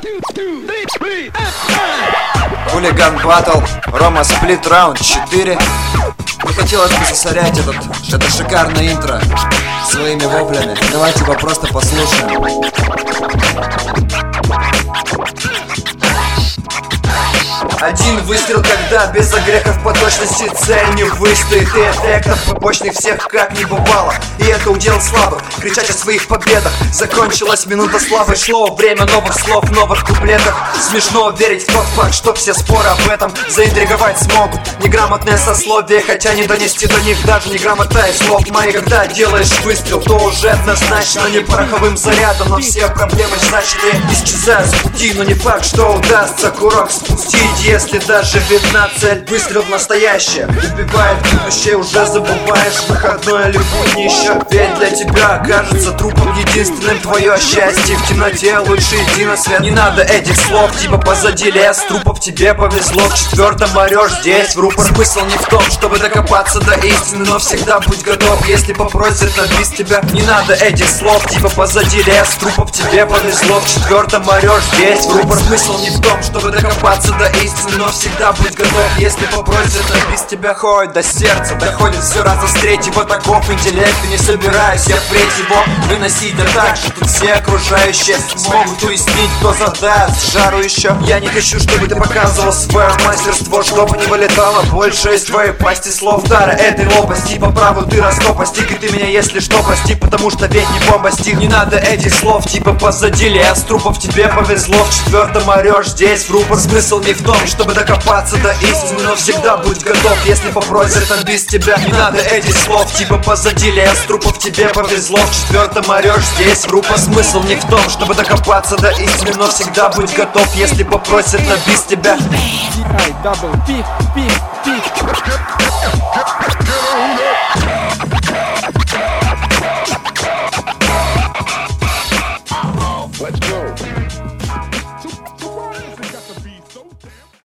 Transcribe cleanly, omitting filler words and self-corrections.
Хулиган батл, Рома сплит раунд 4. Не хотелось бы засорять это шикарное интро своими воплями. Давайте его просто послушаем. Один выстрел, когда без огрехов по точности цель не выстоит, и эффектов побочных всех как не бывало. И это удел слабых, кричать о своих победах. Закончилась минута славы, шло время новых слов, новых куплетов. Смешно верить в тот факт, что все споры об этом заинтриговать смогут неграмотное сословие, хотя не донести до них даже неграмота и слов моих. Когда делаешь выстрел, то уже однозначно не пороховым зарядом, но все проблемы значные исчезают с пути. Но не факт, что удастся курок спустить, если даже видна цель. Выстрел в настоящее убивает будущее, уже забываешь выходное или буднище. Ведь для тебя окажется трупом единственным твое счастье. В темноте лучше иди на свет. Не надо этих слов, типа позади лес трупов, тебе повезло. В четвертом орешь здесь в рупор. Смысл не в том, чтобы докопаться до истины, но всегда будь готов, если попросят набить тебя. Не надо этих слов, типа позади лес трупов, тебе повезло. В четвертом орешь здесь в рупор. Смысл не в том, чтобы докопаться до истины, но всегда будь готов, если попросят набить тебя. Ходит до сердца, доходит все раза с третьего. Таков интеллект, и не собираюсь я впредь его выносить. Да так, что тут все окружающие смогут уяснить, кто задаст жару еще. Я не хочу, чтобы ты показывал свое мастерство, чтобы не вылетало больше из твоей пасти слов. Дара этой лопасти, по праву ты ростов постиг, и ты меня, если что, прости, потому что ведь не бомба стих. Не надо этих слов, типа позади лес трупов, тебе повезло. В четвертом орешь здесь в рупор. Смысл не в том, чтобы докопаться до истины, но всегда будь готов, если попросят набить тебя. Не надо этих слов, типа позади лес трупов, тебе повезло. В четвертом орешь здесь в рупор. Смысл не в том, чтобы докопаться до истины, но всегда будь готов, если попросят набить тебя. Double,